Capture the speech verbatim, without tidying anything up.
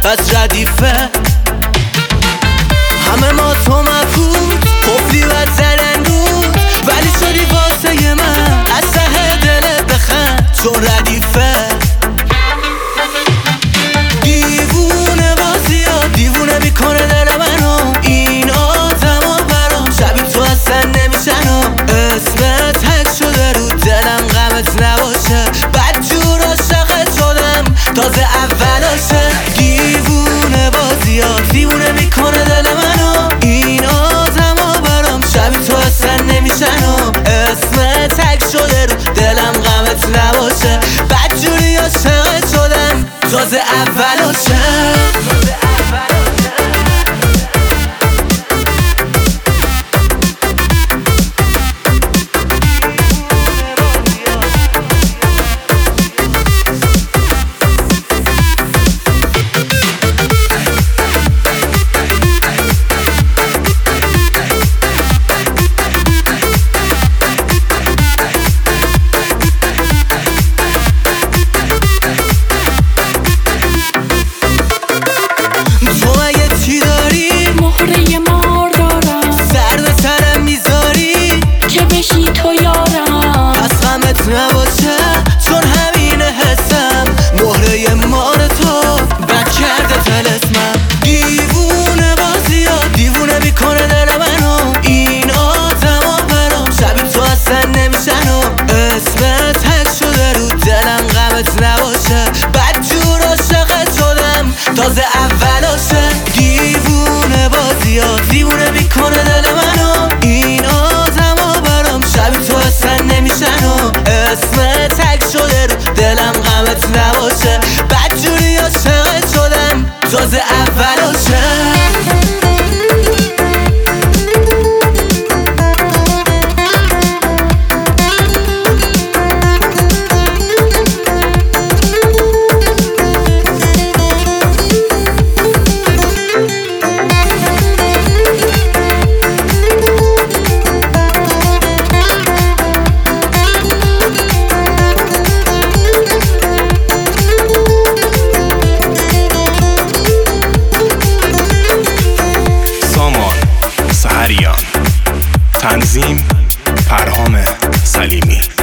پس ردیفه همه ما تو مبهوت قفلی و زدن بود، ولی شدی واسه من از ته دلت بخند چون ردیفه. دیوونه بازی ها دیوونه میکنه دل منو، این آدم ها برام شبیه تو اصلا نمیشن و اسمت حک شده رو دلم غمت نباشه، بدجور عاشقت شدم تازه اولاشه. دیوونه بازی ها دیوونه میکنه دل منو، این آدم ها برام شبیه تو اصلا نمیشن و اسمت حک شده رو دلم غمت نباشه، بدجوری عاشقت شدم تازه اولاشه. نباشه چون همینه حسم، مهره مار تو بد کرده طلسمم. دیوونه بازی ها دیوونه میکنه دل منو، این آدم ها برام شبیه تو اصلا نمیشن و اسمت حک شده رو دلم غمت نباشه، بدجور عاشقت شدم تازه اولاشه. دیوونه بازی ها دیوونه میکنه دل منو، این آدم ها برام شبیه تو اصلا نمیشن و اسمت حک شده رو دلم غمت نباشه، بدجوری عاشقت شدم تازه اولاشه. تنظیم پرهام سلیمی.